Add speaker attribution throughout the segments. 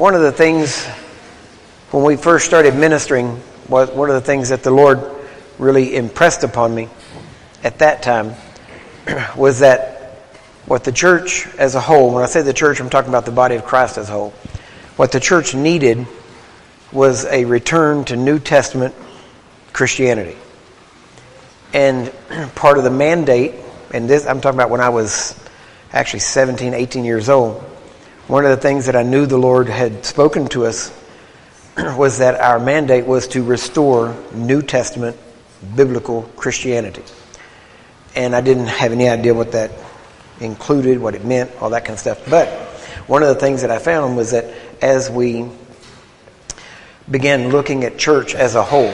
Speaker 1: One of the things when we first started ministering was one of the things that the Lord really impressed upon me at that time was that what the church as a whole, when I say the church, I'm talking about the body of Christ as a whole, what the church needed was a return to New Testament Christianity. And part of the mandate, and this I'm talking about when I was actually 17, 18 years old, one of the things that I knew the Lord had spoken to us was that our mandate was to restore New Testament biblical Christianity. And I didn't have any idea what that included, what it meant, all that kind of stuff. But one of the things that I found was that as we began looking at church as a whole,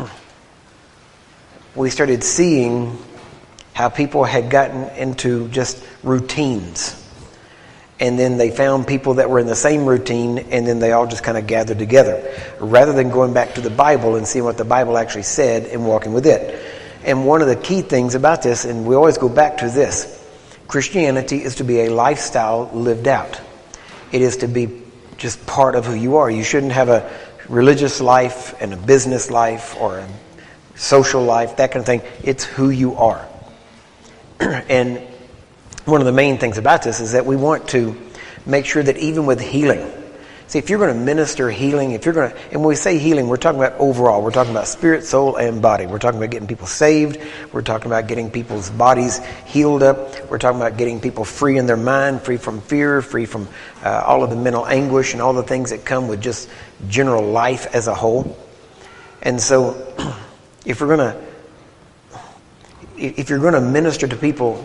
Speaker 1: we started seeing how people had gotten into just routines. And then they found people that were in the same routine, and then they all just kind of gathered together, rather than going back to the Bible and seeing what the Bible actually said and walking with it. And one of the key things about this, and we always go back to this, Christianity is to be a lifestyle lived out. It is to be just part of who you are. You shouldn't have a religious life and a business life or a social life, that kind of thing. It's who you are. And one of the main things about this is that we want to make sure that even with healing, see, if you're going to minister healing, and when we say healing, we're talking about overall. We're talking about spirit, soul, and body. We're talking about getting people saved. We're talking about getting people's bodies healed up. We're talking about getting people free in their mind, free from fear, free from all of the mental anguish and all the things that come with just general life as a whole. And so, if you're going to minister to people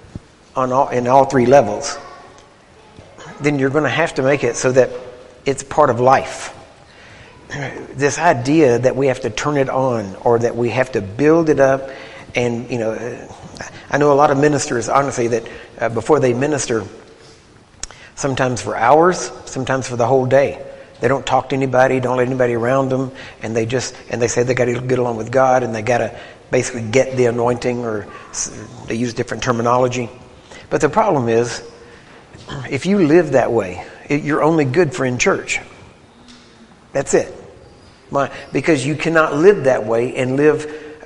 Speaker 1: in all three levels, then you're going to have to make it so that it's part of life. This idea that we have to turn it on or that we have to build it up, and I know a lot of ministers, honestly, that before they minister, sometimes for hours, sometimes for the whole day, they don't talk to anybody, don't let anybody around them, and they say they got to get along with God, and they got to basically get the anointing, or they use different terminology. But the problem is, if you live that way, you're only good for in church. That's it. Because you cannot live that way and live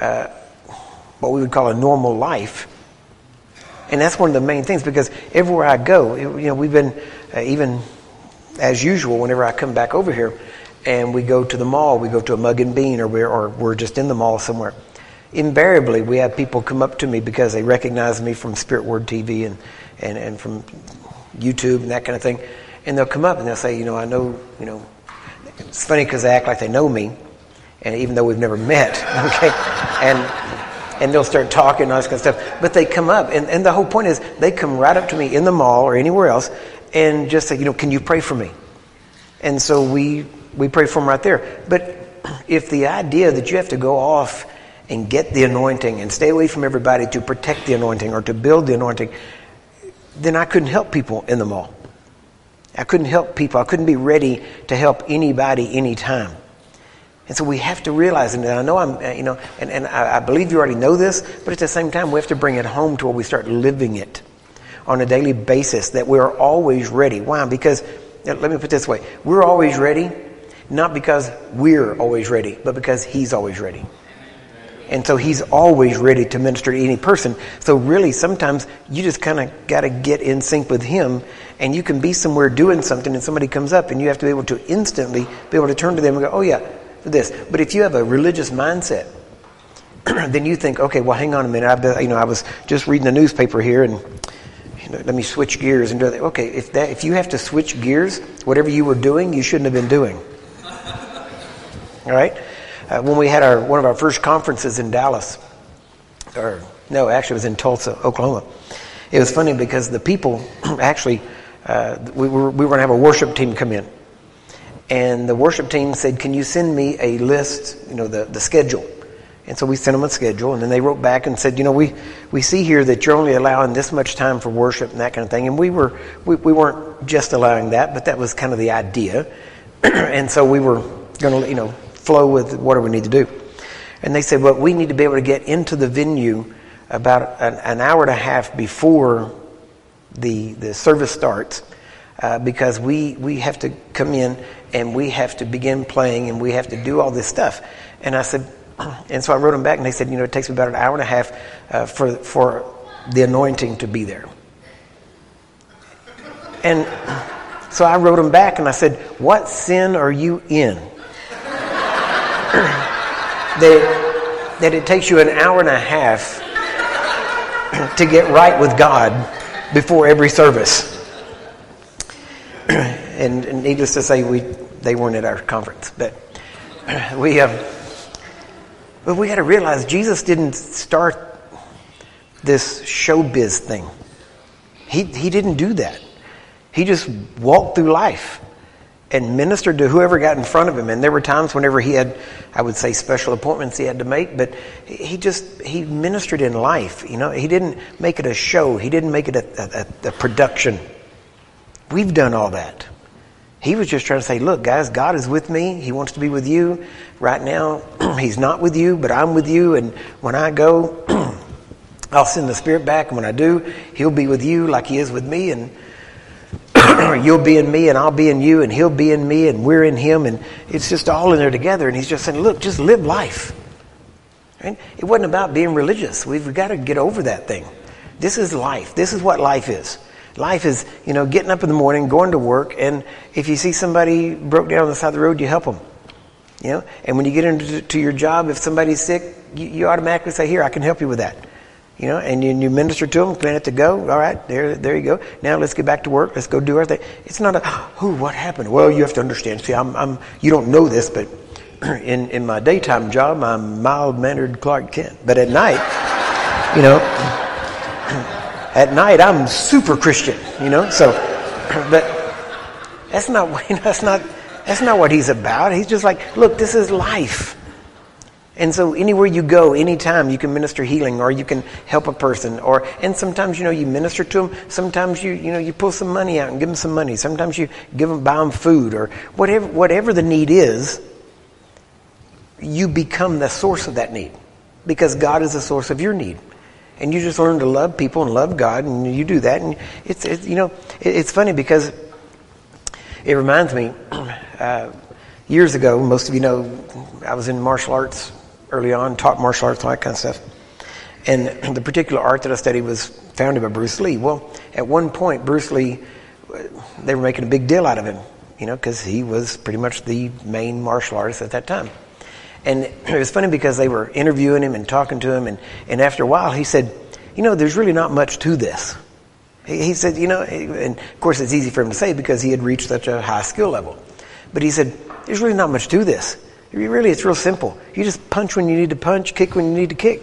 Speaker 1: what we would call a normal life. And that's one of the main things, because everywhere I go, we've been, even as usual, whenever I come back over here and we go to the mall, we go to a Mug and Bean, or we're just in the mall somewhere, invariably we have people come up to me because they recognize me from Spirit Word TV and from YouTube and that kind of thing. And they'll come up and they'll say, I know, it's funny because they act like they know me, and even though we've never met, okay? And they'll start talking and all this kind of stuff. But they come up, and the whole point is they come right up to me in the mall or anywhere else and just say, can you pray for me? And so we pray for them right there. But if the idea that you have to go off and get the anointing and stay away from everybody to protect the anointing or to build the anointing, then I couldn't help people in the mall. I couldn't help people. I couldn't be ready to help anybody anytime. And so we have to realize, and I know and I believe you already know this, but at the same time we have to bring it home to where we start living it on a daily basis, that we're always ready. Why? Because, let me put it this way, we're always ready, not because we're always ready, but because He's always ready. And so He's always ready to minister to any person. So really, sometimes you just kind of got to get in sync with Him, and you can be somewhere doing something and somebody comes up and you have to be able to instantly be able to turn to them and go, oh yeah, for this. But if you have a religious mindset, then you think, okay, well, hang on a minute. I was just reading the newspaper here, and let me switch gears and do that. Okay, if you have to switch gears, whatever you were doing, you shouldn't have been doing. All right? When we had one of our first conferences in Dallas, actually it was in Tulsa, Oklahoma. It was funny because the people actually, we were going to have a worship team come in. And the worship team said, can you send me a list, the schedule? And so we sent them a schedule, and then they wrote back and said, we see here that you're only allowing this much time for worship and that kind of thing. And we weren't just allowing that, but that was kind of the idea. And so we were going to, flow with whatever we need to do. And they said, well, we need to be able to get into the venue about an hour and a half before the service starts, because we have to come in and we have to begin playing and we have to do all this stuff. And I said, and so I wrote them back, and they said, it takes me about an hour and a half for the anointing to be there. And so I wrote them back, and I said, what sin are you in? that it takes you an hour and a half to get right with God before every service. And needless to say, they weren't at our conference, but we got to realize Jesus didn't start this showbiz thing. He didn't do that. He just walked through life and ministered to whoever got in front of him. And there were times whenever he had, I would say, special appointments he had to make, but he ministered in life. He didn't make it a show. He didn't make it a production. We've done all that. He was just trying to say, look, guys, God is with me. He wants to be with you. Right now, he's not with you, but I'm with you. And when I go, I'll send the Spirit back. And when I do, he'll be with you like he is with me. And you'll be in me and I'll be in you. And he'll be in me and we're in him. And it's just all in there together. And he's just saying, look, just live life. Right? It wasn't about being religious. We've got to get over that thing. This is life. This is what life is. Life is, getting up in the morning, going to work, and if you see somebody broke down on the side of the road, you help them. And when you get into your job, if somebody's sick, you automatically say, here, I can help you with that. And you minister to them, plan it to go. All right, there you go. Now let's get back to work. Let's go do our thing. It's not what happened? Well, you have to understand. See, you don't know this, but in my daytime job, I'm mild-mannered Clark Kent. But at night, at night, I'm super Christian, So, but that's not what he's about. He's just like, look, this is life. And so, anywhere you go, anytime, you can minister healing, or you can help a person, and sometimes you minister to them. Sometimes you pull some money out and give them some money. Sometimes you buy them food, or whatever the need is. You become the source of that need, because God is the source of your need. And you just learn to love people and love God, and you do that. And it's funny because it reminds me, years ago, most of you know, I was in martial arts early on, taught martial arts, all that kind of stuff. And the particular art that I studied was founded by Bruce Lee. Well, at one point, Bruce Lee, they were making a big deal out of him, because he was pretty much the main martial artist at that time. And it was funny because they were interviewing him and talking to him. And after a while, he said, there's really not much to this. He said, and of course it's easy for him to say because he had reached such a high skill level. But he said, there's really not much to this. Really, it's real simple. You just punch when you need to punch, kick when you need to kick.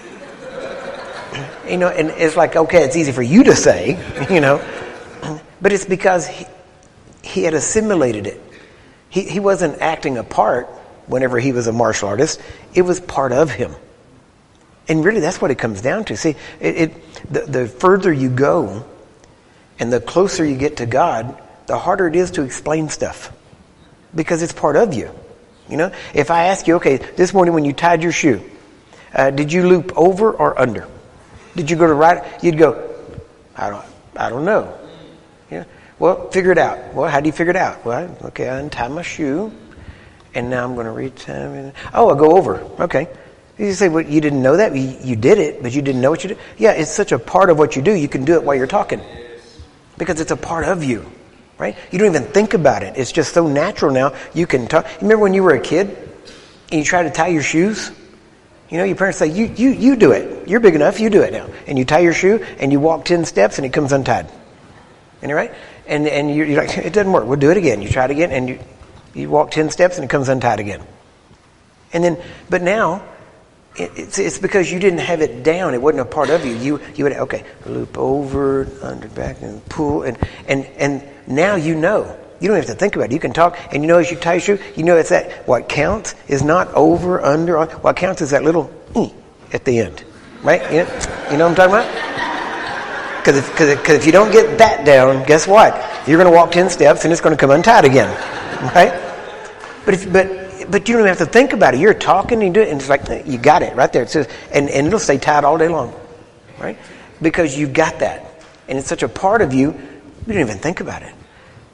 Speaker 1: And it's like, okay, it's easy for you to say, But it's because he had assimilated it. He wasn't acting a part. Whenever he was a martial artist, it was part of him. And really, that's what it comes down to. See, the further you go and the closer you get to God, the harder it is to explain stuff. Because it's part of you. If I ask you, okay, this morning when you tied your shoe, did you loop over or under? Did you go to right? You'd go, I don't know. Well, figure it out. Well, how do you figure it out? Well, okay, I untie my shoe. And now I'm going to reach. I'll go over. Okay. You say, well, you didn't know that? You did it, but you didn't know what you did? Yeah, it's such a part of what you do. You can do it while you're talking. Because it's a part of you. Right? You don't even think about it. It's just so natural now. You can talk. You remember when you were a kid and you tried to tie your shoes? Your parents say, you do it. You're big enough. You do it now. And you tie your shoe and you walk 10 steps and it comes untied. And you're right? And you're like, it doesn't work. We'll do it again. You try it again and you walk 10 steps and it comes untied again. But now, it's because you didn't have it down. It wasn't a part of you. You would, okay, loop over, under, back, and pull. And now you know. You don't have to think about it. You can talk, and as you tie your shoe, it's that what counts is not over, under. What counts is that little at the end. Right? You know what I'm talking about? Because if you don't get that down, guess what? You're going to walk 10 steps and it's going to come untied again. Right? But you don't even have to think about it. You're talking and you do it, and it's like you got it right there. It says, and it'll stay tied all day long, right? Because you've got that, and it's such a part of you. You don't even think about it.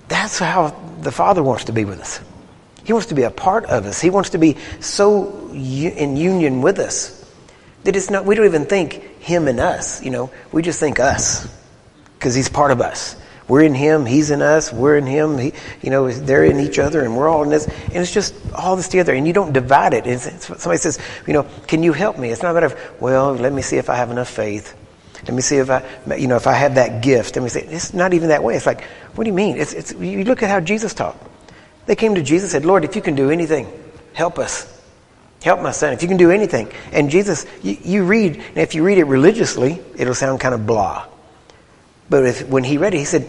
Speaker 1: That's how the Father wants to be with us. He wants to be a part of us. He wants to be so in union with us that it's not, we don't even think him and us, we just think us because he's part of us. We're in him, he's in us, we're in him, they're in each other, and we're all in this. And it's just all this together, and you don't divide it. Somebody says, can you help me? It's not a matter of, well, let me see if I have enough faith. Let me see if I have that gift. Let me see. It's not even that way. It's like, what do you mean? It's you look at how Jesus taught. They came to Jesus and said, Lord, if you can do anything, help us. Help my son. If you can do anything. And Jesus, you read, and if you read it religiously, it'll sound kind of blah. But when he read it, he said,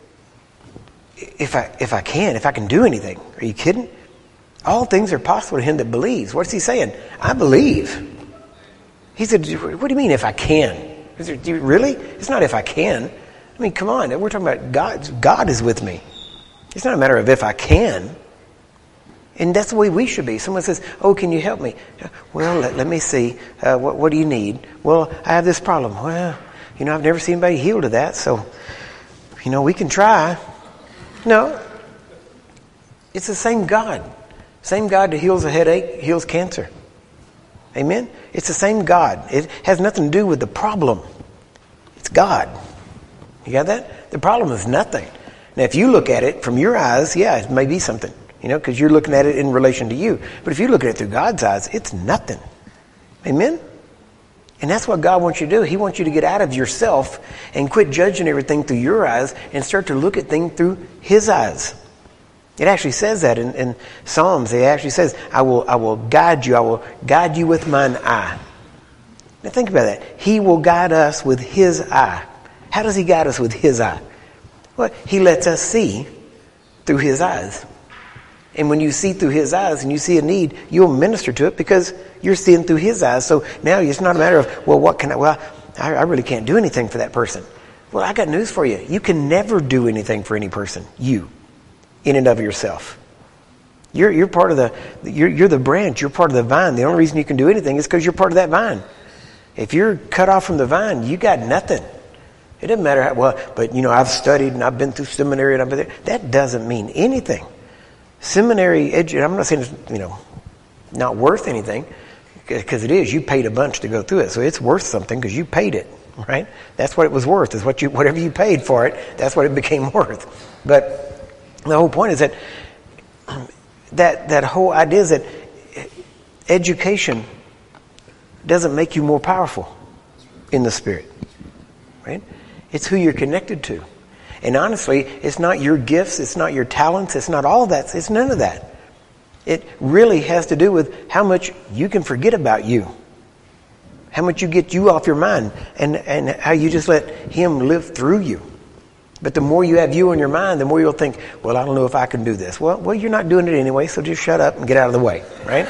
Speaker 1: if I can do anything. Are you kidding? All things are possible to him that believes. What's he saying? I believe. He said, what do you mean if I can? Really? It's not if I can. I mean, come on. We're talking about God. God is with me. It's not a matter of if I can. And that's the way we should be. Someone says, oh, can you help me? Well, let me see. What do you need? Well, I have this problem. Well, I've never seen anybody healed of that. So, we can try. No. It's the same God. Same God that heals a headache, heals cancer. Amen? It's the same God. It has nothing to do with the problem. It's God. You got that? The problem is nothing. Now, if you look at it from your eyes, yeah, it may be something, because you're looking at it in relation to you. But if you look at it through God's eyes, it's nothing. Amen? And that's what God wants you to do. He wants you to get out of yourself and quit judging everything through your eyes and start to look at things through his eyes. It actually says that in Psalms. It actually says, I will guide you. I will guide you with mine eye. Now think about that. He will guide us with his eye. How does he guide us with his eye? Well, he lets us see through his eyes. And when you see through his eyes and you see a need, you'll minister to it because you're seeing through his eyes. So now it's not a matter of, I really can't do anything for that person. Well, I got news for you. You can never do anything for any person. You. In and of yourself. You're part of you're the branch, you're part of the vine. The only reason you can do anything is because you're part of that vine. If you're cut off from the vine, you got nothing. It doesn't matter I've studied and I've been through seminary and I've been there. That doesn't mean anything. Seminary, I'm not saying it's, not worth anything, because it is. You paid a bunch to go through it, so it's worth something because you paid it, right? That's what it was worth, is whatever you paid for it, that's what it became worth. But the whole point is that whole idea is that education doesn't make you more powerful in the Spirit, right? It's who you're connected to. And honestly, it's not your gifts, it's not your talents, it's not all that, it's none of that. It really has to do with how much you can forget about you. How much you get you off your mind, and how you just let him live through you. But the more you have you on your mind, the more you'll think, well, I don't know if I can do this. Well, you're not doing it anyway, so just shut up and get out of the way, right?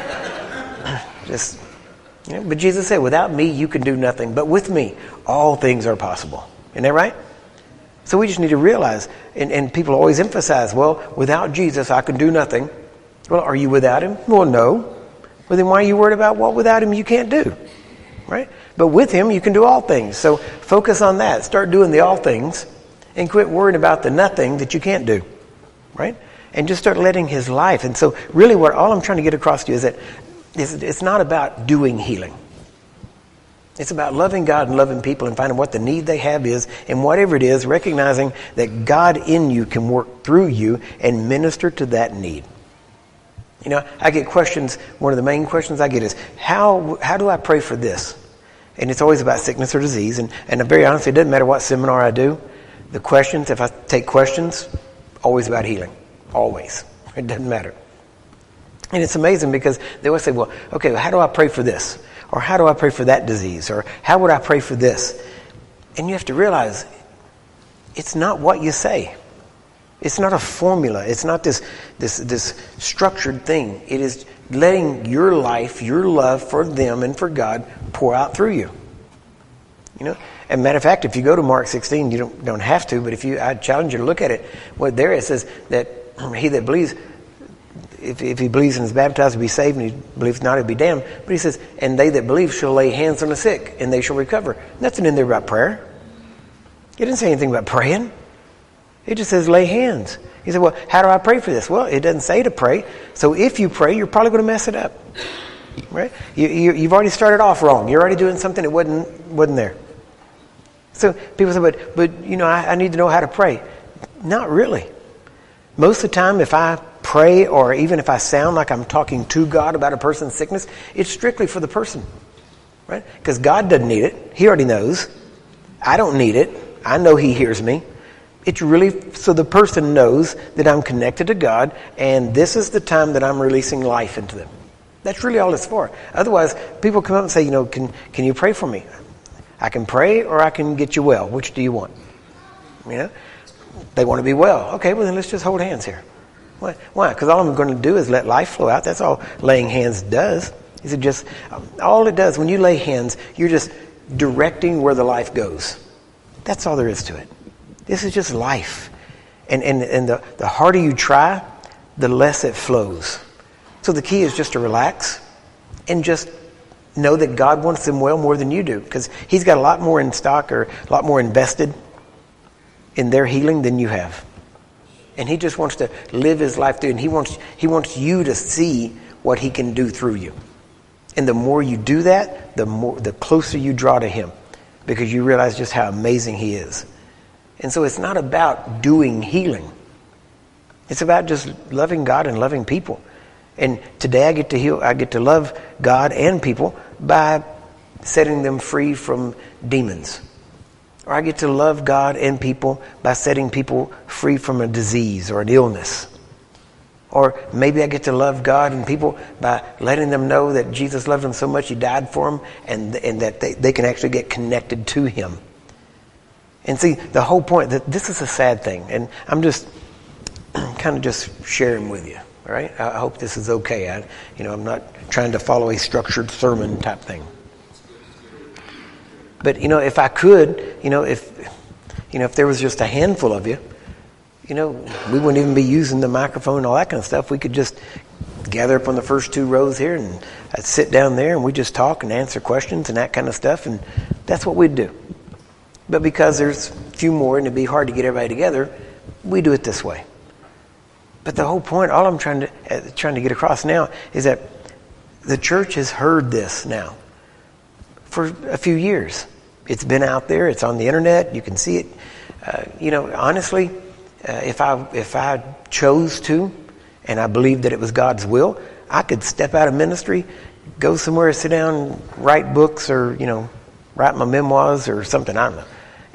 Speaker 1: But Jesus said, without me, you can do nothing. But with me, all things are possible. Isn't that right? So we just need to realize, and people always emphasize, well, without Jesus, I can do nothing. Well, are you without him? Well, no. Well, then why are you worried about what without him you can't do? Right? But with him, you can do all things. So focus on that. Start doing the all things and quit worrying about the nothing that you can't do. Right? And just start letting his life. And so really all I'm trying to get across to you is that it's not about doing healing. It's about loving God and loving people and finding what the need they have is, and whatever it is, recognizing that God in you can work through you and minister to that need. I get questions. One of the main questions I get is, how do I pray for this? And it's always about sickness or disease. And very honestly, it doesn't matter what seminar I do. The questions, if I take questions, always about healing. Always. It doesn't matter. And it's amazing because they always say, well, okay, how do I pray for this? Or how do I pray for that disease? Or how would I pray for this? And you have to realize, it's not what you say. It's not a formula. It's not this structured thing. It is letting your life, your love for them and for God pour out through you. And matter of fact, if you go to Mark 16, you don't have to, but I challenge you to look at it. Well, there it says that he that believes, if he believes and is baptized, will be saved, and he believes not, he'll be damned. But he says, and they that believe shall lay hands on the sick, and they shall recover. Nothing in there about prayer. It didn't say anything about praying. It just says lay hands. You say, well, how do I pray for this? Well, it doesn't say to pray. So if you pray, you're probably going to mess it up. Right? You've already started off wrong. You're already doing something that wasn't there. So people say, but I need to know how to pray. Not really. Most of the time, if I pray or even if I sound like I'm talking to God about a person's sickness, it's strictly for the person. Right? Because God doesn't need it. He already knows. I don't need it. I know He hears me. It's really so the person knows that I'm connected to God, and this is the time that I'm releasing life into them. That's really all it's for. Otherwise, people come up and say, can you pray for me? I can pray or I can get you well. Which do you want? They want to be well. Okay, well then let's just hold hands here. Why? Because all I'm going to do is let life flow out. That's all laying hands does. Is it just all it does when you lay hands? You're just directing where the life goes. That's all there is to it. This is just life, and the harder you try, the less it flows. So the key is just to relax and just know that God wants them well more than you do, because He's got a lot more in stock or a lot more invested in their healing than you have. And He just wants to live His life through, and He wants you to see what He can do through you. And the more you do that, the closer you draw to Him, because you realize just how amazing He is. And so it's not about doing healing. It's about just loving God and loving people. And today I get to love God and people by setting them free from demons. Or I get to love God and people by setting people free from a disease or an illness. Or maybe I get to love God and people by letting them know that Jesus loved them so much He died for them, and that they can actually get connected to Him. And see, the whole point, that this is a sad thing, and I'm just kind of just sharing with you, all right? I hope this is okay. I'm not trying to follow a structured sermon type thing. But, if I could, if there was just a handful of you, we wouldn't even be using the microphone and all that kind of stuff. We could just gather up on the first two rows here, and I'd sit down there, and we just talk and answer questions and that kind of stuff, and that's what we'd do. But because there's a few more and it'd be hard to get everybody together, we do it this way. But the whole point, all I'm trying to get across now is that the church has heard this now for a few years. It's been out there. It's on the internet. You can see it. Honestly, if I chose to, and I believed that it was God's will, I could step out of ministry, go somewhere, sit down, and write books, or write my memoirs or something. I don't know.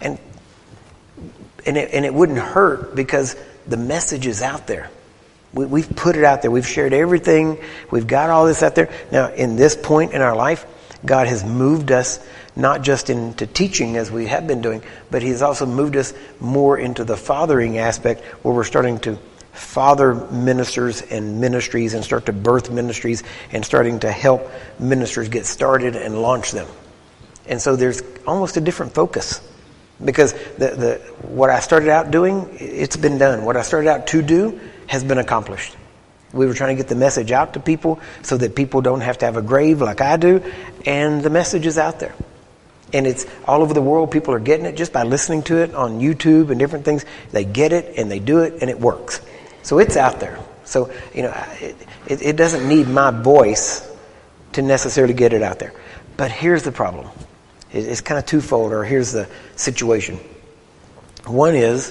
Speaker 1: And it wouldn't hurt, because the message is out there. We've put it out there. We've shared everything. We've got all this out there. Now, in this point in our life, God has moved us not just into teaching as we have been doing, but He has also moved us more into the fathering aspect, where we're starting to father ministers and ministries and start to birth ministries and starting to help ministers get started and launch them. And so there's almost a different focus, because what I started out doing, it's been done. What I started out to do has been accomplished. We were trying to get the message out to people so that people don't have to have a grave like I do, and the message is out there. And it's all over the world. People are getting it just by listening to it on YouTube and different things. They get it and they do it, and it works. So it's out there. So, it doesn't need my voice to necessarily get it out there. But here's the problem. It's kind of twofold, or here's the situation. One is,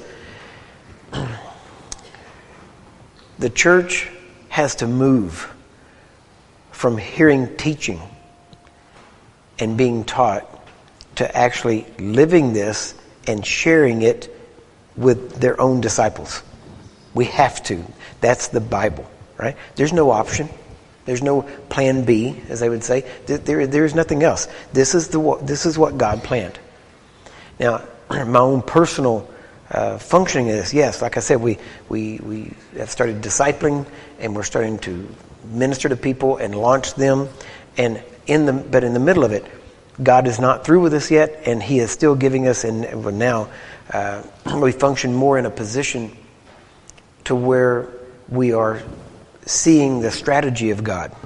Speaker 1: the church has to move from hearing teaching and being taught to actually living this and sharing it with their own disciples. We have to. That's the Bible, right? There's no option. There's no plan B, as they would say. There's nothing else. This is what God planned. Now, my own personal functioning is, yes, like I said, we have started discipling, and we're starting to minister to people and launch them. But in the middle of it, God is not through with us yet, and He is still giving us, and now we function more in a position to where we are seeing the strategy of God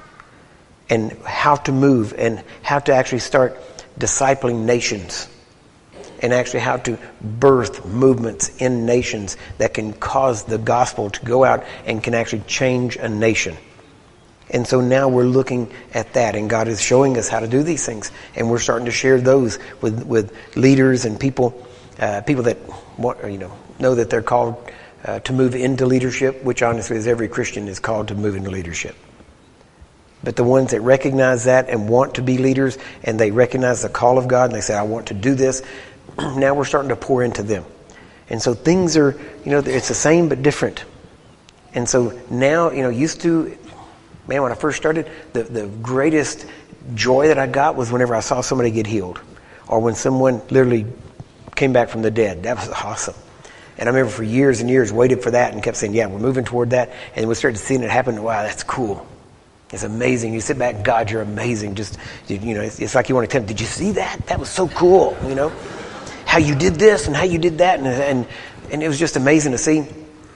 Speaker 1: and how to move and how to actually start discipling nations and actually how to birth movements in nations that can cause the gospel to go out and can actually change a nation. And so now we're looking at that, and God is showing us how to do these things, and we're starting to share those with leaders and people that want, know that they're called to move into leadership, which honestly is every Christian is called to move into leadership. But the ones that recognize that and want to be leaders, and they recognize the call of God, and they say, I want to do this, now we're starting to pour into them. And so things are, it's the same but different. And so now, used to, man, when I first started, the greatest joy that I got was whenever I saw somebody get healed, or when someone literally came back from the dead. That was awesome. And I remember for years and years waited for that and kept saying, yeah, we're moving toward that. And we started seeing it happen. Wow, that's cool. It's amazing. You sit back, God, you're amazing. Just, it's like you want to tell them, did you see that? That was so cool, how you did this and how you did that. And it was just amazing to see.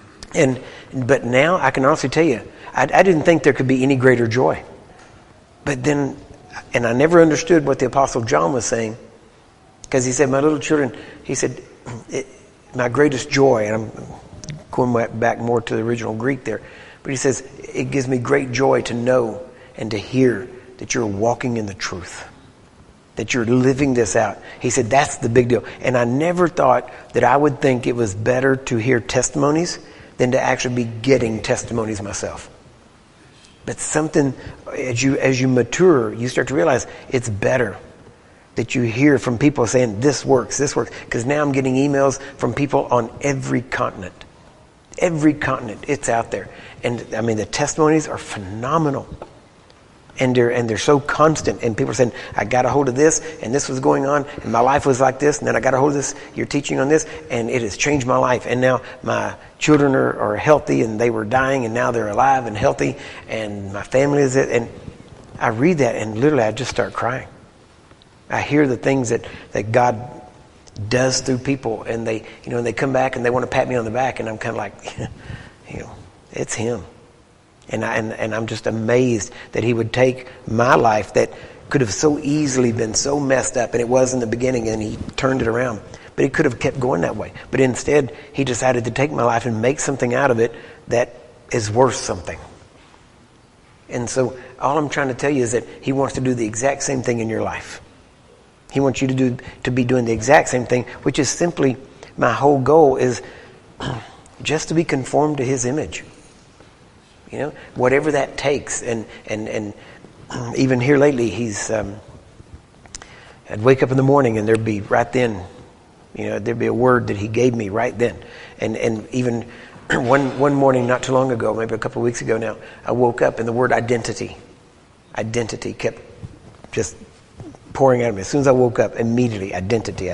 Speaker 1: But now I can honestly tell you, I didn't think there could be any greater joy. But then, and I never understood what the Apostle John was saying, because he said, my little children, he said, my greatest joy, and I'm going back more to the original Greek there, but he says, it gives me great joy to know and to hear that you're walking in the truth, that you're living this out. He said, that's the big deal. And I never thought that I would think it was better to hear testimonies than to actually be getting testimonies myself. But something, as you mature, you start to realize it's better that you hear from people saying, this works. Because now I'm getting emails from people on every continent. Every continent, it's out there. And I mean, the testimonies are phenomenal. And they're so constant. And people are saying, I got a hold of this, and this was going on, and my life was like this, and then I got a hold of this, you're teaching on this, and it has changed my life. And now my children are healthy, and they were dying, and now they're alive and healthy, and my family is it. And I read that, and literally I just start crying. I hear the things that God does through people, and they come back and they want to pat me on the back, and I'm kind of like, it's Him. And I'm just amazed that He would take my life that could have so easily been so messed up, and it was in the beginning, and He turned it around. But He could have kept going that way. But instead, He decided to take my life and make something out of it that is worth something. And so all I'm trying to tell you is that He wants to do the exact same thing in your life. He wants you to be doing the exact same thing, which is simply, my whole goal is just to be conformed to His image. Whatever that takes. And even here lately, I'd wake up in the morning and there'd be right then, there'd be a word that He gave me right then. And even one morning not too long ago, maybe a couple of weeks ago now, I woke up and the word identity kept just pouring out of me. As soon as I woke up, immediately, identity.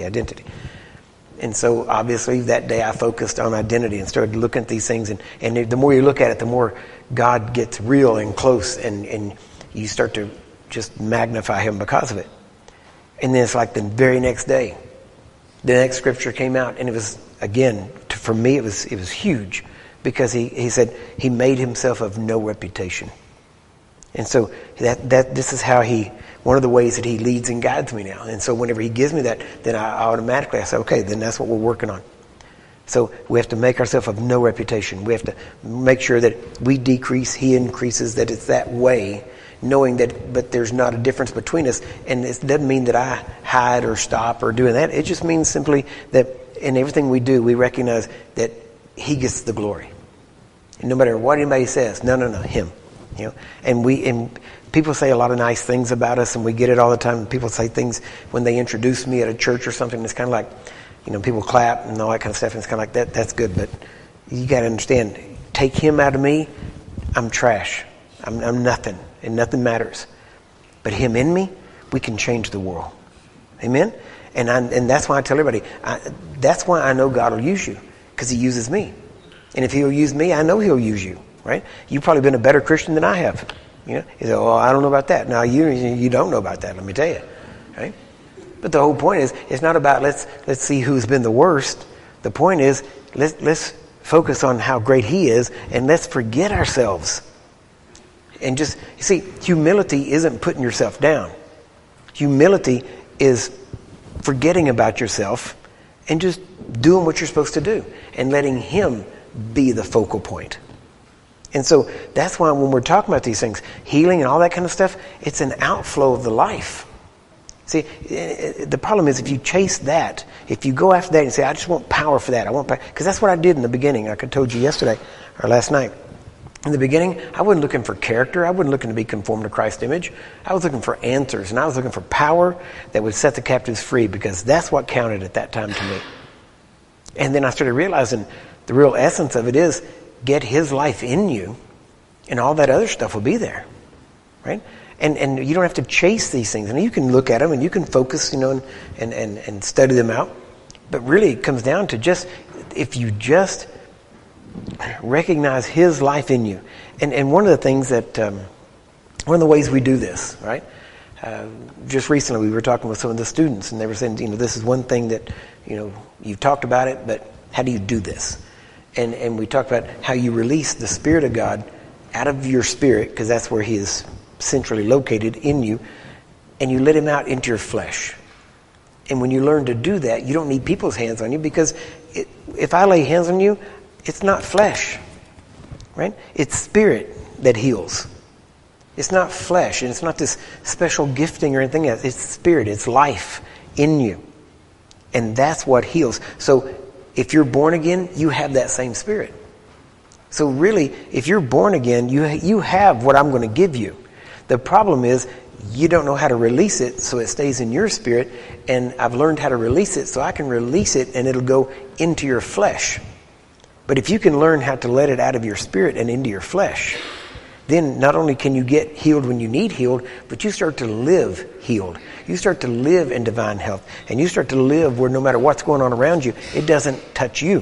Speaker 1: And so obviously that day I focused on identity and started looking at these things. And the more you look at it, the more God gets real and close, and you start to just magnify Him because of it. And then it's like the very next day, the next scripture came out, and it was, again, for me, it was huge, because he said He made Himself of no reputation. And so this is how one of the ways that He leads and guides me now. And so whenever He gives me that, then I say, okay, then that's what we're working on. So we have to make ourselves of no reputation. We have to make sure that we decrease, He increases, that it's that way, knowing that, but there's not a difference between us. And it doesn't mean that I hide or stop or doing that. It just means simply that in everything we do, we recognize that He gets the glory. And no matter what anybody says, no, Him. And people say a lot of nice things about us, and we get it all the time. People say things when they introduce me at a church or something. It's kind of like, people clap and all that kind of stuff. And it's kind of like that's good. But you got to understand, take Him out of me, I'm trash. I'm nothing, and nothing matters. But Him in me, we can change the world. Amen? And that's why I tell everybody, that's why I know God will use you, because He uses me. And if He'll use me, I know He'll use you. Right? You've probably been a better Christian than I have. You say, well, I don't know about that. Now, you don't know about that, let me tell you. Right? But the whole point is, it's not about let's see who's been the worst. The point is, let's focus on how great He is, and let's forget ourselves. And just, humility isn't putting yourself down. Humility is forgetting about yourself and just doing what you're supposed to do and letting him be the focal point. And so that's why when we're talking about these things, healing and all that kind of stuff, it's an outflow of the life. See, the problem is if you chase that, if you go after that and say, I just want power for that, I want power, because that's what I did in the beginning, like I told you yesterday or last night. In the beginning, I wasn't looking for character. I wasn't looking to be conformed to Christ's image. I was looking for answers, and I was looking for power that would set the captives free, because that's what counted at that time to me. And then I started realizing the real essence of it is get his life in you, and all that other stuff will be there, right? And you don't have to chase these things. And you can look at them and you can focus, and study them out. But really it comes down to just, if you just recognize his life in you. And one of the things that, one of the ways we do this, right? Just recently we were talking with some of the students, and they were saying, this is one thing that, you've talked about it, but how do you do this? And we talked about how you release the Spirit of God out of your spirit, because that's where he is centrally located in you, and you let him out into your flesh. And when you learn to do that, you don't need people's hands on you, because if I lay hands on you, it's not flesh, right? It's spirit that heals. It's not flesh, and it's not this special gifting or anything else. It's spirit, it's life in you. And that's what heals. So if you're born again, you have that same spirit. So really, if you're born again, you have what I'm going to give you. The problem is you don't know how to release it, so it stays in your spirit. And I've learned how to release it, so I can release it and it'll go into your flesh. But if you can learn how to let it out of your spirit and into your flesh, then not only can you get healed when you need healed, but you start to live healed. You start to live in divine health. And you start to live where no matter what's going on around you, it doesn't touch you.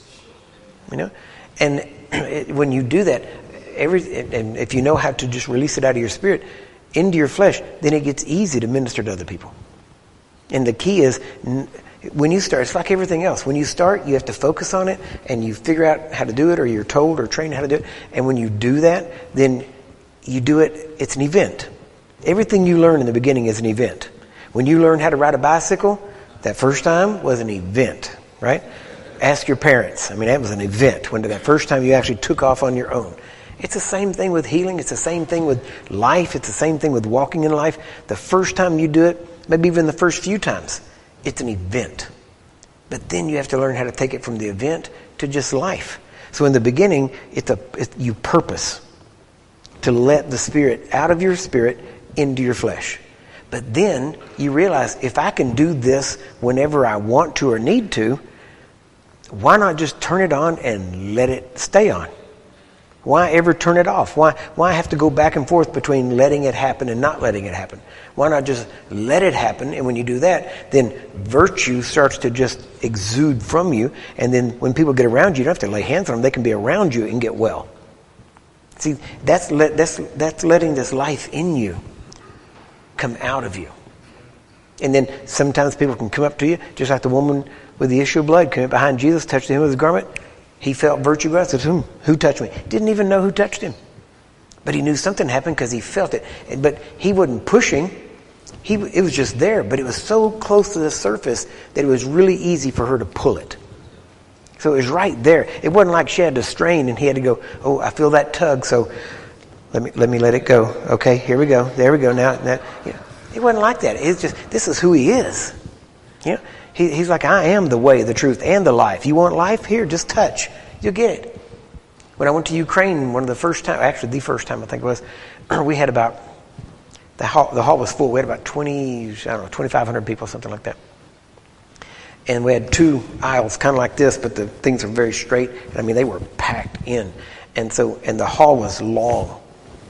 Speaker 1: And when you do that, and if you know how to just release it out of your spirit into your flesh, then it gets easy to minister to other people. And the key is, when you start, it's like everything else. When you start, you have to focus on it, and you figure out how to do it, or you're told or trained how to do it. And when you do that, then you do it, it's an event. Everything you learn in the beginning is an event. When you learn how to ride a bicycle, that first time was an event, right? Ask your parents. That was an event. When that first time you actually took off on your own. It's the same thing with healing. It's the same thing with life. It's the same thing with walking in life. The first time you do it, maybe even the first few times, it's an event. But then you have to learn how to take it from the event to just life. So in the beginning, you purpose to let the Spirit out of your spirit into your flesh. But then you realize, if I can do this whenever I want to or need to, why not just turn it on and let it stay on? Why ever turn it off? Why have to go back and forth between letting it happen and not letting it happen? Why not just let it happen? And when you do that, then virtue starts to just exude from you. And then when people get around you, you don't have to lay hands on them. They can be around you and get well. See, that's letting this life in you come out of you. And then sometimes people can come up to you, just like the woman with the issue of blood came up behind Jesus, touched him with his garment. He felt virtue go out. Said, who touched me? Didn't even know who touched him. But he knew something happened because he felt it. But he wasn't pushing. It was just there. But it was so close to the surface that it was really easy for her to pull it. So it was right there. It wasn't like she had to strain and he had to go, oh, I feel that tug, so let me let it go. Okay, here we go. There we go. Now it wasn't like that. It's just, this is who he is. He's like, I am the way, the truth, and the life. You want life? Here, just touch. You'll get it. When I went to Ukraine, the first time I think it was, we had about, the hall was full. We had about 2,500 people, something like that. And we had two aisles, kind of like this, but the things were very straight. They were packed in. And the hall was long.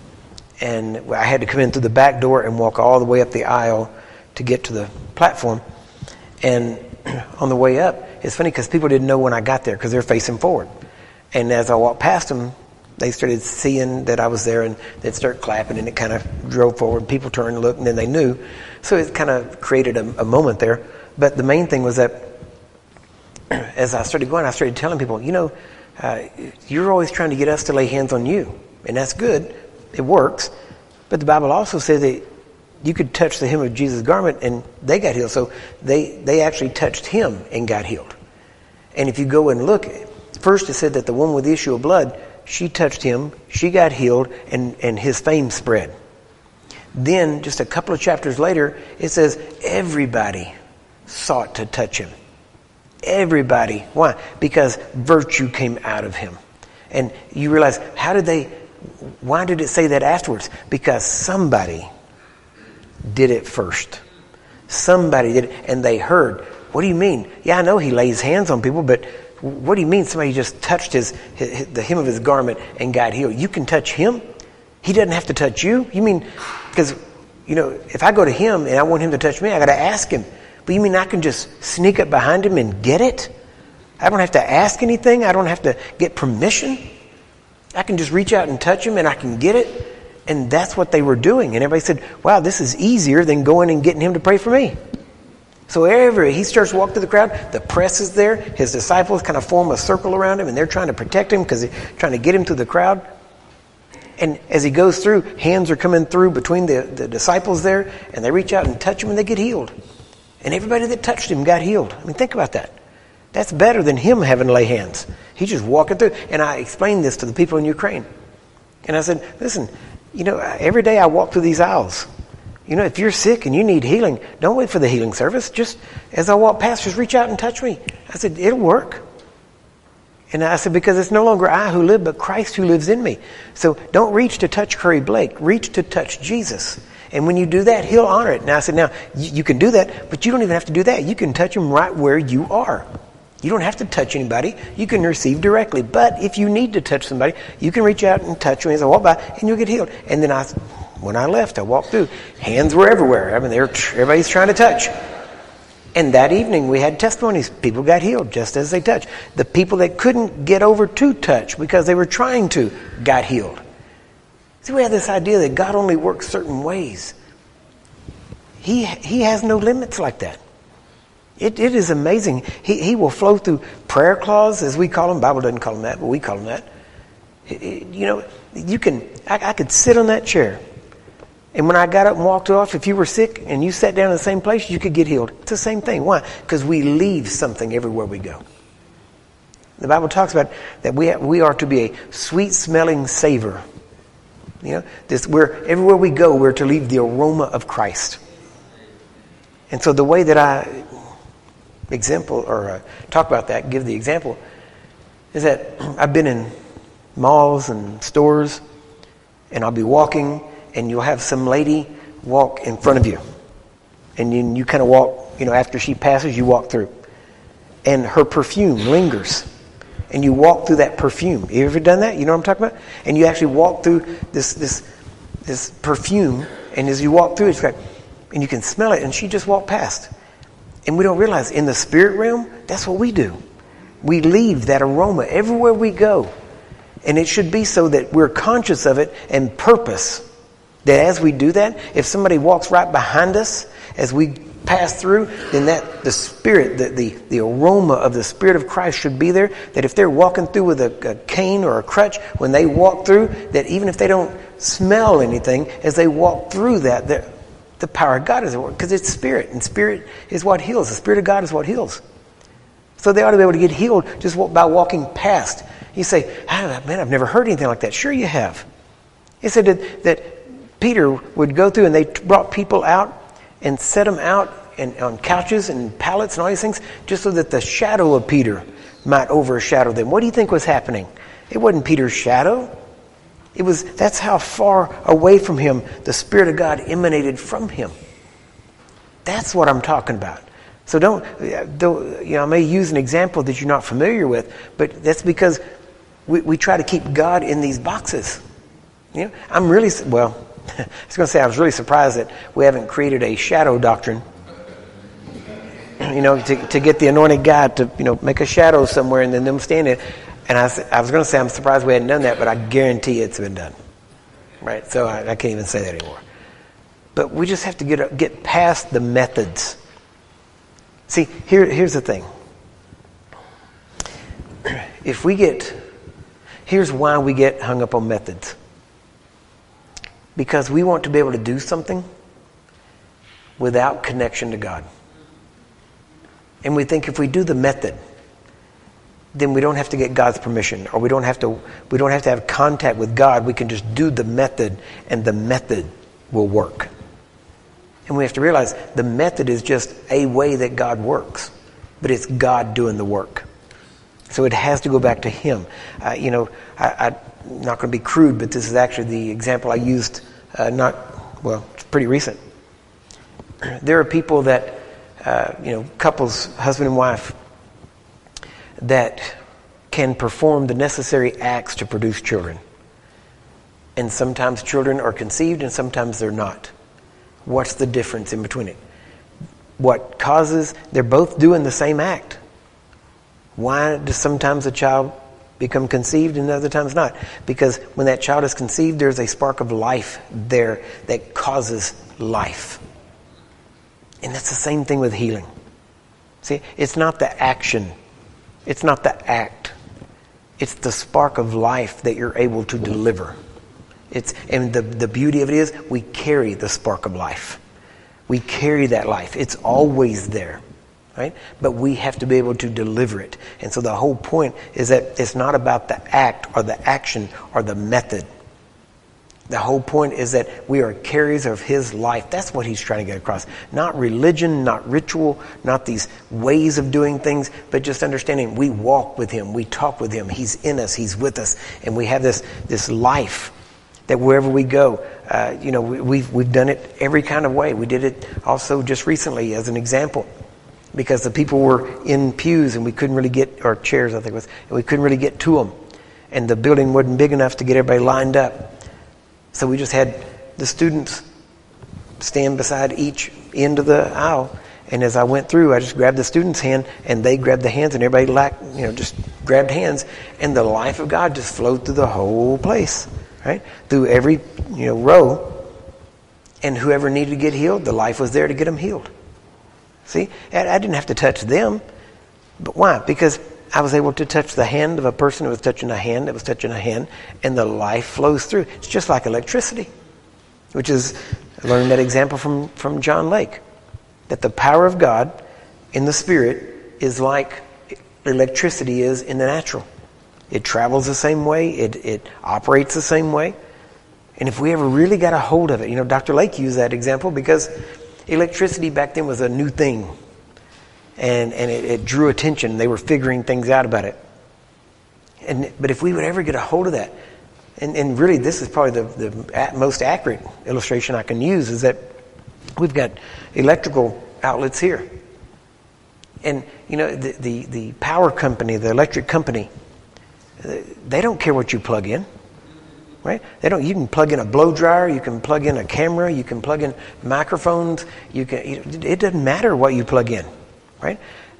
Speaker 1: And I had to come in through the back door and walk all the way up the aisle to get to the platform. And on the way up, it's funny because people didn't know when I got there because they're facing forward. And as I walked past them, they started seeing that I was there, and they'd start clapping, and it kind of drove forward. People turned and looked, and then they knew. So it kind of created a moment there. But the main thing was that as I started going, I started telling people, you're always trying to get us to lay hands on you. And that's good. It works. But the Bible also says that you could touch the hem of Jesus' garment and they got healed. So they actually touched him and got healed. And if you go and look, first it said that the woman with the issue of blood, she touched him, she got healed, and his fame spread. Then, just a couple of chapters later, it says everybody sought to touch him. Everybody. Why? Because virtue came out of him. And you realize, why did it say that afterwards? Because somebody did it first. Somebody did it, and they heard. What do you mean? Yeah, I know he lays hands on people, but what do you mean somebody just touched the hem of his garment and got healed? You can touch him? He doesn't have to touch you? You mean, because, if I go to him and I want him to touch me, I got to ask him. But you mean I can just sneak up behind him and get it? I don't have to ask anything. I don't have to get permission. I can just reach out and touch him and I can get it. And that's what they were doing. And everybody said, wow, this is easier than going and getting him to pray for me. So he starts to walk through the crowd. The press is there. His disciples kind of form a circle around him and they're trying to protect him because they're trying to get him through the crowd. And as he goes through, hands are coming through between the disciples there, and they reach out and touch him and they get healed. And everybody that touched him got healed. I mean, think about that. That's better than him having to lay hands. He's just walking through. And I explained this to the people in Ukraine. And I said, listen, every day I walk through these aisles. If you're sick and you need healing, don't wait for the healing service. Just as I walk past, just reach out and touch me. I said, it'll work. And I said, because it's no longer I who live, but Christ who lives in me. So don't reach to touch Curry Blake. Reach to touch Jesus. And when you do that, he'll honor it. Now I said, now, you can do that, but you don't even have to do that. You can touch him right where you are. You don't have to touch anybody. You can receive directly. But if you need to touch somebody, you can reach out and touch them as I walk by, and you'll get healed. And then when I left, I walked through. Hands were everywhere. I mean, everybody's trying to touch. And that evening, we had testimonies. People got healed just as they touched. The people that couldn't get over to touch because they were trying to got healed. See, we have this idea that God only works certain ways. He has no limits like that. It is amazing. He will flow through prayer claws, as we call them. The Bible doesn't call them that, but we call them that. I could sit on that chair. And when I got up and walked off, if you were sick and you sat down in the same place, you could get healed. It's the same thing. Why? Because we leave something everywhere we go. The Bible talks about that we are to be a sweet-smelling savor. Everywhere we go, we're to leave the aroma of Christ. And so the way that I talk about that, give the example, is that I've been in malls and stores, and I'll be walking, and you'll have some lady walk in front of you. And then you kind of walk, after she passes, you walk through. And her perfume lingers. And you walk through that perfume. You ever done that? You know what I'm talking about? And you actually walk through this perfume, and as you walk through, it's like, and you can smell it, and she just walked past. And we don't realize, in the spirit realm, that's what we do. We leave that aroma everywhere we go. And it should be so that we're conscious of it and purpose. That as we do that, if somebody walks right behind us as we pass through, then the spirit, the aroma of the Spirit of Christ should be there. That if they're walking through with a cane or a crutch, when they walk through, that even if they don't smell anything, as they walk through that, the power of God is at work. Because it's spirit, and spirit is what heals. The Spirit of God is what heals. So they ought to be able to get healed just by walking past. You say, man, I've never heard anything like that. Sure you have. It said that Peter would go through and they brought people out and set them out on couches and pallets and all these things just so that the shadow of Peter might overshadow them. What do you think was happening? It wasn't Peter's shadow. That's how far away from him the Spirit of God emanated from him. That's what I'm talking about. So I may use an example that you're not familiar with, but that's because we try to keep God in these boxes. I'm really, I was going to say I was really surprised that we haven't created a shadow doctrine. To get the anointed guy to make a shadow somewhere and then them stand it. And I was going to say I'm surprised we hadn't done that, but I guarantee it's been done. Right? So I can't even say that anymore. But we just have to get past the methods. See, here's the thing. Here's why we get hung up on methods. Because we want to be able to do something without connection to God. And we think if we do the method, then we don't have to get God's permission, or we don't have to have contact with God. We can just do the method, and the method will work. And we have to realize the method is just a way that God works, but it's God doing the work. So it has to go back to Him. I'm not going to be crude, but this is actually the example I used. It's pretty recent. There are people that, couples, husband and wife, that can perform the necessary acts to produce children. And sometimes children are conceived and sometimes they're not. What's the difference in between it? What causes, they're both doing the same act. Why does sometimes a child become conceived and other times not? Because when that child is conceived, there's a spark of life there that causes life. And that's the same thing with healing. See, it's not the action. It's not the act. It's the spark of life that you're able to deliver. And the beauty of it is we carry the spark of life. We carry that life. It's always there, right? But we have to be able to deliver it. And so the whole point is that it's not about the act or the action or the method. The whole point is that we are carriers of His life. That's what He's trying to get across. Not religion, not ritual, not these ways of doing things, but just understanding we walk with Him, we talk with Him, He's in us, He's with us, and we have this life that wherever we go, we've done it every kind of way. We did it also just recently as an example, because the people were in pews and we couldn't really get, or chairs I think it was, and we couldn't really get to them, and the building wasn't big enough to get everybody lined up. So we just had the students stand beside each end of the aisle. And as I went through, I just grabbed the student's hand and they grabbed the hands, and everybody just grabbed hands. And the life of God just flowed through the whole place, right? Through every, row. And whoever needed to get healed, the life was there to get them healed. See, I didn't have to touch them. But why? Because I was able to touch the hand of a person who was touching a hand that was touching a hand, and the life flows through. It's just like electricity, which is, I learned that example from John Lake, that the power of God in the Spirit is like electricity is in the natural. It travels the same way. It operates the same way. And if we ever really got a hold of it, Dr. Lake used that example because electricity back then was a new thing. And it drew attention. They were figuring things out about it. But if we would ever get a hold of that, and really this is probably the most accurate illustration I can use, is that we've got electrical outlets here. And, the power company, the electric company, they don't care what you plug in, right? You can plug in a blow dryer, you can plug in a camera, you can plug in microphones, it doesn't matter what you plug in. Right?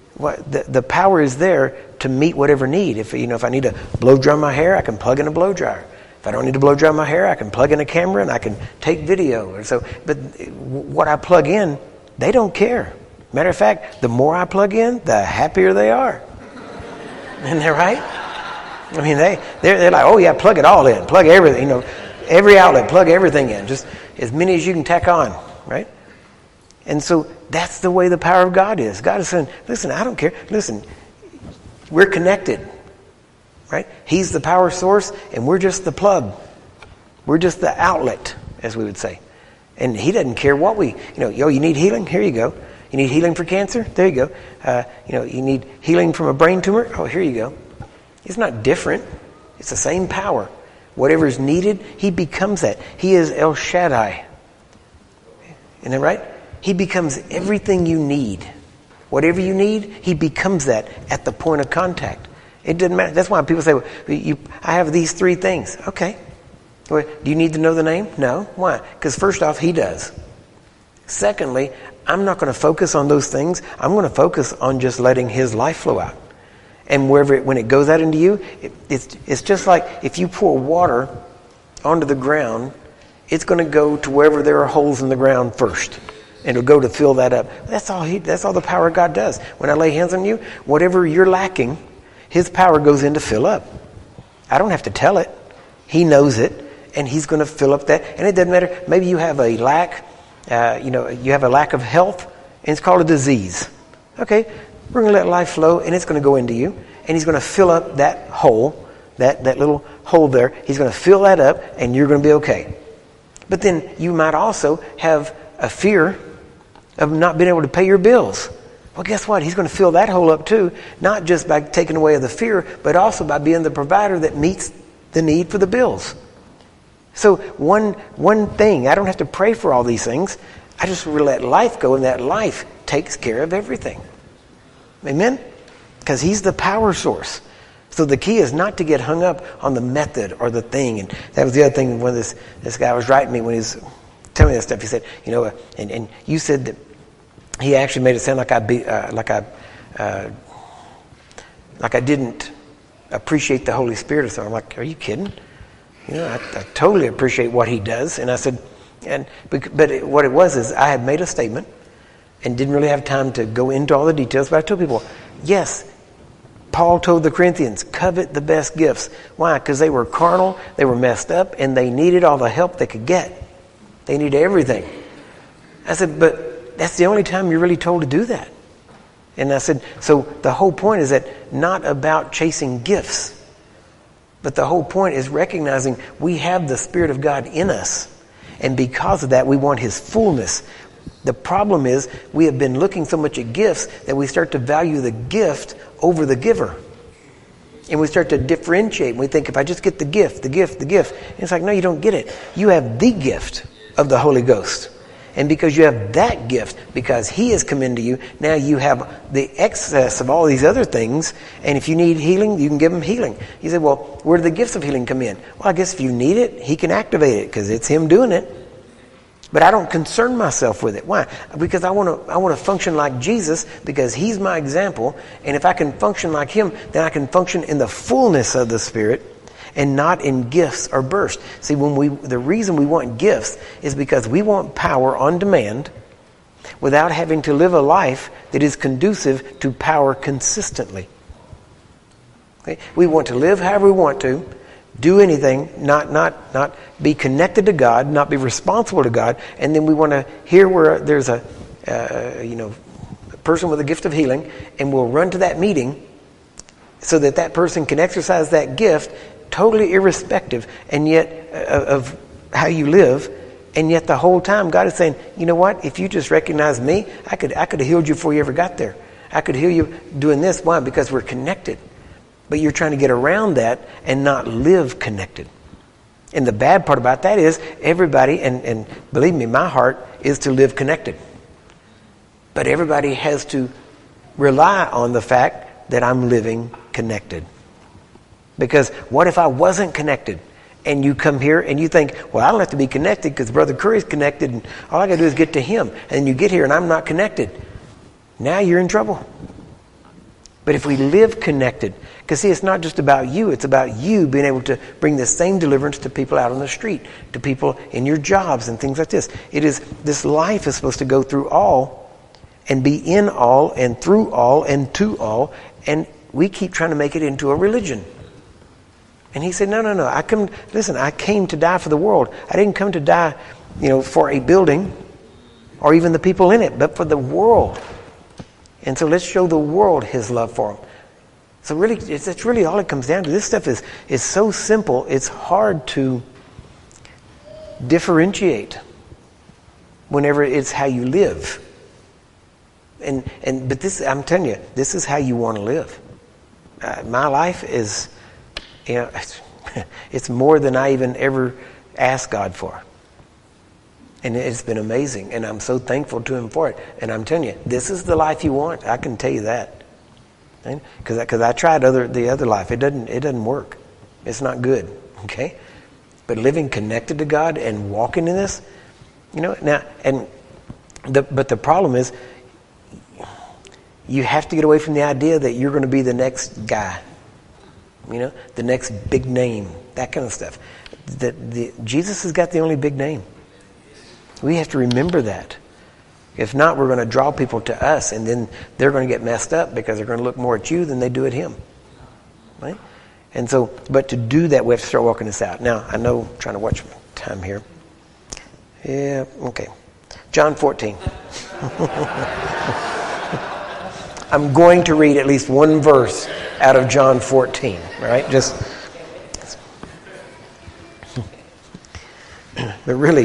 Speaker 1: The power is there to meet whatever need. If I need to blow dry my hair, I can plug in a blow dryer. If I don't need to blow dry my hair, I can plug in a camera and I can take video. But what I plug in, they don't care. Matter of fact, the more I plug in, the happier they are. Isn't that right? I mean, they're like, oh yeah, plug it all in, plug everything. Every outlet, plug everything in, just as many as you can tack on, right? And so that's the way the power of God is. God is saying, listen, I don't care. Listen, we're connected, right? He's the power source, and we're just the plug. We're just the outlet, as we would say. And He doesn't care what you need healing? Here you go. You need healing for cancer? There you go. You need healing from a brain tumor? Oh, here you go. It's not different. It's the same power. Whatever is needed, He becomes that. He is El Shaddai. Isn't that right? He becomes everything you need. Whatever you need, He becomes that at the point of contact. It doesn't matter. That's why people say, I have these 3 things. Okay. Do you need to know the name? No. Why? Because first off, He does. Secondly, I'm not going to focus on those things. I'm going to focus on just letting His life flow out. And when it goes out into you, it's just like if you pour water onto the ground, it's going to go to wherever there are holes in the ground first. And it'll go to fill that up. That's all the power of God does. When I lay hands on you, whatever you're lacking, His power goes in to fill up. I don't have to tell it. He knows it, and He's going to fill up that. And it doesn't matter. Maybe you have a lack you have a lack of health, and it's called a disease. Okay, we're going to let life flow, and it's going to go into you, and he's going to fill up that hole, that little hole there. He's going to fill that up, and you're going to be okay. But then you might also have a fear of not being able to pay your bills. Well, guess what? He's going to fill that hole up too, not just by taking away the fear, but also by being the provider that meets the need for the bills. So one thing, I don't have to pray for all these things. I just let life go, and that life takes care of everything. Amen? Because he's the power source. So the key is not to get hung up on the method or the thing. And that was the other thing when this guy was writing me, when he was telling me that stuff. He said, and you said that he actually made it sound like I didn't appreciate the Holy Spirit or something. I'm like, are you kidding? I totally appreciate what he does. And I said, but what it was is I had made a statement and didn't really have time to go into all the details. But I told people, yes, Paul told the Corinthians, covet the best gifts. Why? Because they were carnal, they were messed up, and they needed all the help they could get. They needed everything. I said, but that's the only time you're really told to do that. And I said, so the whole point is that not about chasing gifts, but the whole point is recognizing we have the Spirit of God in us. And because of that, we want his fullness. The problem is we have been looking so much at gifts that we start to value the gift over the giver. And we start to differentiate. We think, if I just get the gift. And it's like, no, you don't get it. You have the gift of the Holy Ghost. And because you have that gift, because he has come into you, now you have the excess of all these other things. And if you need healing, you can give him healing. You say, well, where do the gifts of healing come in? Well, I guess if you need it, he can activate it because it's him doing it. But I don't concern myself with it. Why? Because I want to function like Jesus, because he's my example. And if I can function like him, then I can function in the fullness of the Spirit and not in gifts or bursts. See, the reason we want gifts is because we want power on demand without having to live a life that is conducive to power consistently. Okay? We want to live however we want to, do anything, not be connected to God, not be responsible to God, and then we want to hear where there's a person with a gift of healing, and we'll run to that meeting so that person can exercise that gift totally irrespective and yet of how you live. And yet the whole time God is saying, you know what, if you just recognize me, I could have healed you before you ever got there. I could heal you doing this. Why? Because we're connected. But you're trying to get around that and not live connected. And the bad part about that is everybody, and believe me, my heart is to live connected. But everybody has to rely on the fact that I'm living connected. Because what if I wasn't connected? And you come here and you think, well, I don't have to be connected because Brother Curry's connected and all I got to do is get to him. And you get here and I'm not connected. Now you're in trouble. But if we live connected, because see, it's not just about you, it's about you being able to bring the same deliverance to people out on the street, to people in your jobs and things like this. This life is supposed to go through all and be in all and through all and to all, and we keep trying to make it into a religion. And he said, no, I came to die for the world. I didn't come to die, for a building or even the people in it, but for the world. And so let's show the world his love for them. So really, it's really all it comes down to. This stuff is so simple, it's hard to differentiate whenever it's how you live. But this, I'm telling you, this is how you want to live. My life is, it's more than I even ever asked God for. And it's been amazing, and I'm so thankful to him for it. And I'm telling you, this is the life you want. I can tell you that. Because I tried the other life. It doesn't work. It's not good. Okay? But living connected to God and walking in this, now, but the problem is, you have to get away from the idea that you're going to be the next guy. The next big name, that kind of stuff. Jesus has got the only big name. We have to remember that. If not, we're going to draw people to us, and then they're going to get messed up because they're going to look more at you than they do at him. Right? And so, but to do that, we have to start walking this out. Now, I know I'm trying to watch my time here. Yeah, okay. John 14. I'm going to read at least one verse out of John 14, right? But really,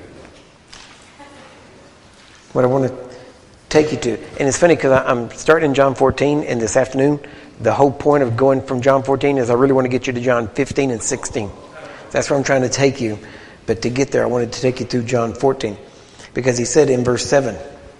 Speaker 1: what I want to take you to, and it's funny because I'm starting in John 14, and this afternoon, the whole point of going from John 14 is I really want to get you to John 15 and 16. That's where I'm trying to take you. But to get there, I wanted to take you through John 14. Because he said in verse 7,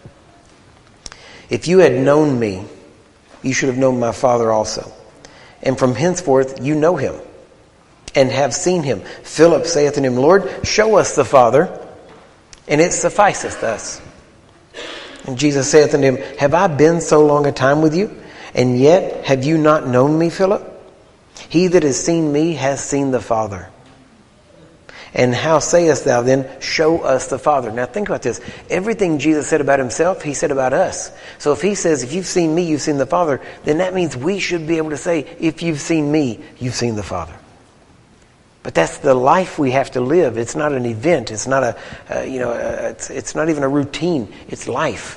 Speaker 1: if you had known me, you should have known my Father also. And from henceforth you know him, and have seen him. Philip saith unto him, Lord, show us the Father, and it sufficeth us. And Jesus saith unto him, have I been so long a time with you, and yet have you not known me, Philip? He that has seen me has seen the Father. And how sayest thou then, show us the Father? Now think about this. Everything Jesus said about himself, he said about us. So if he says, if you've seen me, you've seen the Father, then that means we should be able to say, if you've seen me, you've seen the Father. But that's the life we have to live. It's not an event. It's not it's not even a routine. It's life.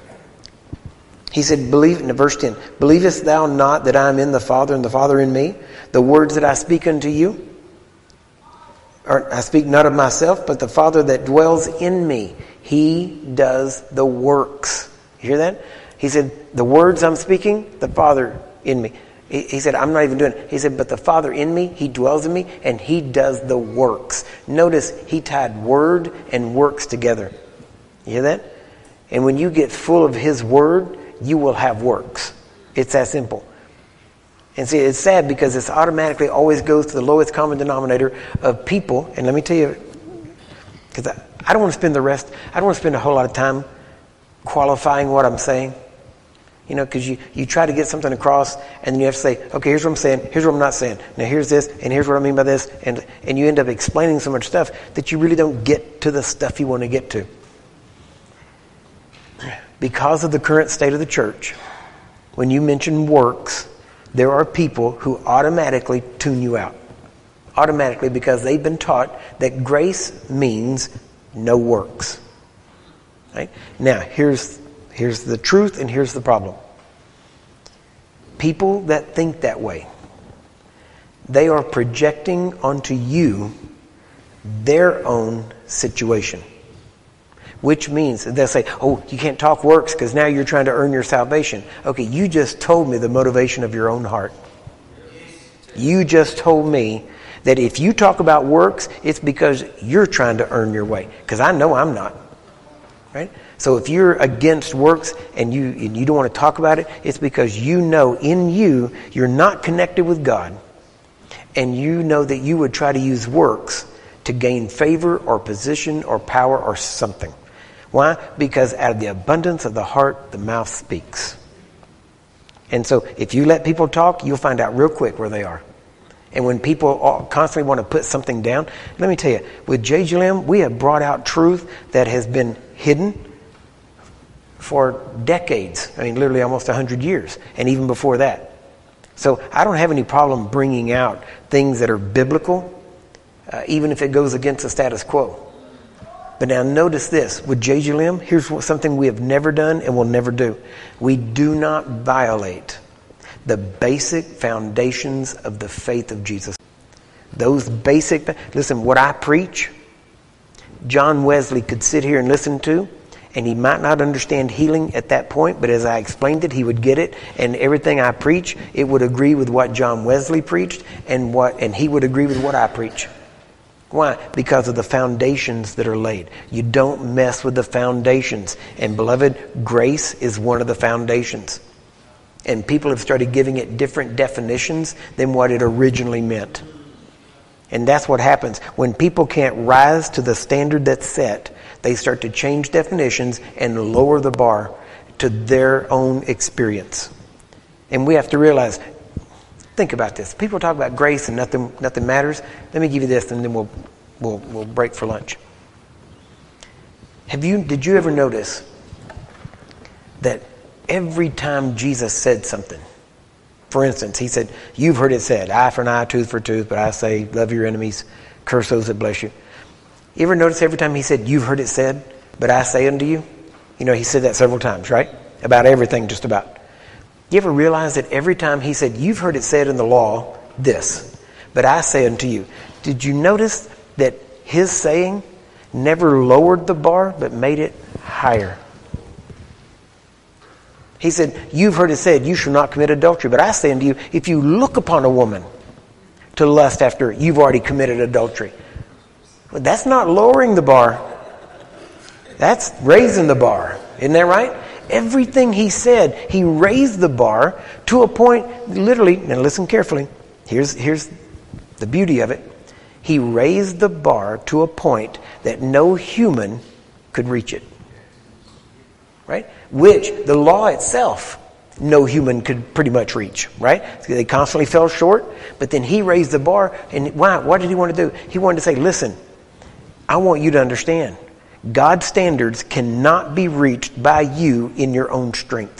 Speaker 1: He said, believe, in verse 10, believest thou not that I am in the Father and the Father in me? The words that I speak unto you, or I speak not of myself, but the Father that dwells in me, he does the works. You hear that? He said, the words I'm speaking, the Father in me. He said, I'm not even doing it. He said, but the Father in me, he dwells in me, and he does the works. Notice he tied word and works together. You hear that? And when you get full of his word, you will have works. It's that simple. And see, it's sad because it's automatically always goes to the lowest common denominator of people. And let me tell you, because I don't want to spend a whole lot of time qualifying what I'm saying. You know, because you try to get something across, and then you have to say, okay, here's what I'm saying, here's what I'm not saying. Now here's this, and here's what I mean by this. And you end up explaining so much stuff that you really don't get to the stuff you want to get to. Because of the current state of the church, when you mention works, there are people who automatically tune you out. Automatically, because they've been taught that grace means no works. Right? Now, here's the truth and here's the problem. People that think that way, they are projecting onto you their own situation. Which means they'll say, oh, you can't talk works because now you're trying to earn your salvation. Okay, you just told me the motivation of your own heart. You just told me that if you talk about works, it's because you're trying to earn your way. Because I know I'm not. Right? So if you're against works and you don't want to talk about it, it's because you know in you, you're not connected with God. And you know that you would try to use works to gain favor or position or power or something. Why? Because out of the abundance of the heart, the mouth speaks. And so if you let people talk, you'll find out real quick where they are. And when people constantly want to put something down, let me tell you, with JGLM, we have brought out truth that has been hidden for decades. I mean, literally almost 100 years, and even before that. So I don't have any problem bringing out things that are biblical, even if it goes against the status quo. But now notice this, with JGLM, here's something we have never done and will never do. We do not violate the basic foundations of the faith of Jesus. Those basic, listen, what I preach, John Wesley could sit here and listen to, and he might not understand healing at that point, but as I explained it, he would get it, and everything I preach, it would agree with what John Wesley preached, and he would agree with what I preach. Why? Because of the foundations that are laid. You don't mess with the foundations. And beloved, grace is one of the foundations. And people have started giving it different definitions than what it originally meant. And that's what happens. When people can't rise to the standard that's set, they start to change definitions and lower the bar to their own experience. And we have to realize, think about this. People talk about grace and nothing matters. Let me give you this, and then we'll break for lunch. Did you ever notice that every time Jesus said something, for instance, he said, you've heard it said, eye for an eye, tooth for a tooth, but I say, love your enemies, curse those that bless you. You ever notice every time he said, you've heard it said, But I say unto you, he said that several times, right? About everything, just about. You ever realize that every time he said, you've heard it said in the law, this, but I say unto you. Did you notice that his saying never lowered the bar, but made it higher? He said, you've heard it said, you shall not commit adultery. But I say unto you, if you look upon a woman to lust after her, you've already committed adultery. Well, that's not lowering the bar. That's raising the bar. Isn't that right? Everything he said, he raised the bar to a point, literally, now listen carefully. Here's the beauty of it. He raised the bar to a point that no human could reach it. Right? Which the law itself, no human could pretty much reach. Right? They constantly fell short. But then he raised the bar. And why? What did he want to do? He wanted to say, listen, I want you to understand. God's standards cannot be reached by you in your own strength.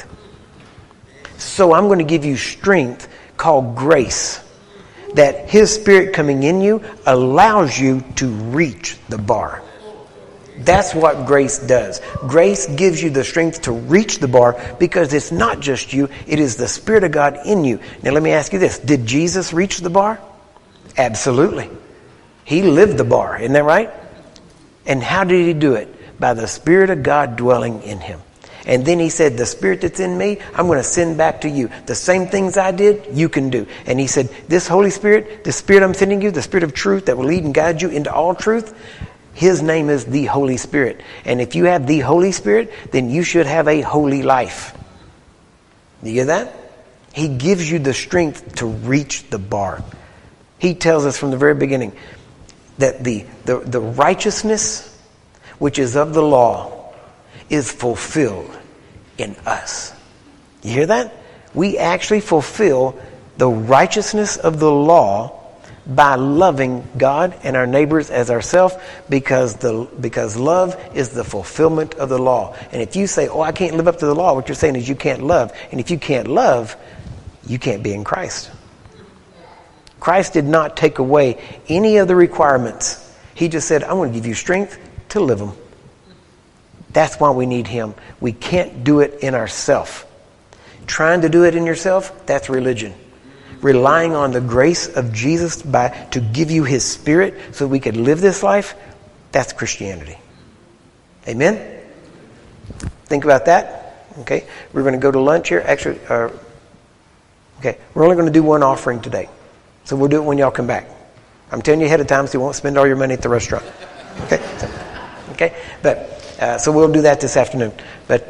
Speaker 1: So I'm going to give you strength called grace. That his Spirit coming in you allows you to reach the bar. That's what grace does. Grace gives you the strength to reach the bar because it's not just you, it is the Spirit of God in you. Now let me ask you this. Did Jesus reach the bar? Absolutely. He lived the bar, isn't that right? And how did he do it? By the Spirit of God dwelling in him. And then he said, the Spirit that's in me, I'm going to send back to you. The same things I did, you can do. And he said, this Holy Spirit, the Spirit I'm sending you, the Spirit of truth that will lead and guide you into all truth, his name is the Holy Spirit. And if you have the Holy Spirit, then you should have a holy life. You get that? He gives you the strength to reach the bar. He tells us from the very beginning that the righteousness which is of the law is fulfilled in us. You hear that? We actually fulfill the righteousness of the law by loving God and our neighbors as ourselves because love is the fulfillment of the law. And if you say, I can't live up to the law, what you're saying is you can't love. And if you can't love, you can't be in Christ. Christ did not take away any of the requirements. He just said, I'm going to give you strength to live them. That's why we need him. We can't do it in ourselves. Trying to do it in yourself, that's religion. Relying on the grace of Jesus to give you his Spirit so we could live this life, that's Christianity. Amen? Think about that. Okay, we're going to go to lunch here. Actually, okay, we're only going to do one offering today. So we'll do it when y'all come back. I'm telling you ahead of time so you won't spend all your money at the restaurant. Okay? But so we'll do that this afternoon. But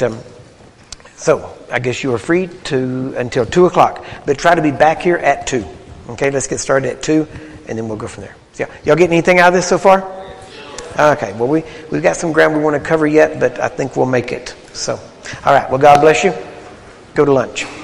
Speaker 1: so I guess you are free until 2 o'clock. But try to be back here at 2. Okay, let's get started at 2, and then we'll go from there. So, y'all getting anything out of this so far? Okay, well, we've got some ground we want to cover yet, but I think we'll make it. So, all right, well, God bless you. Go to lunch.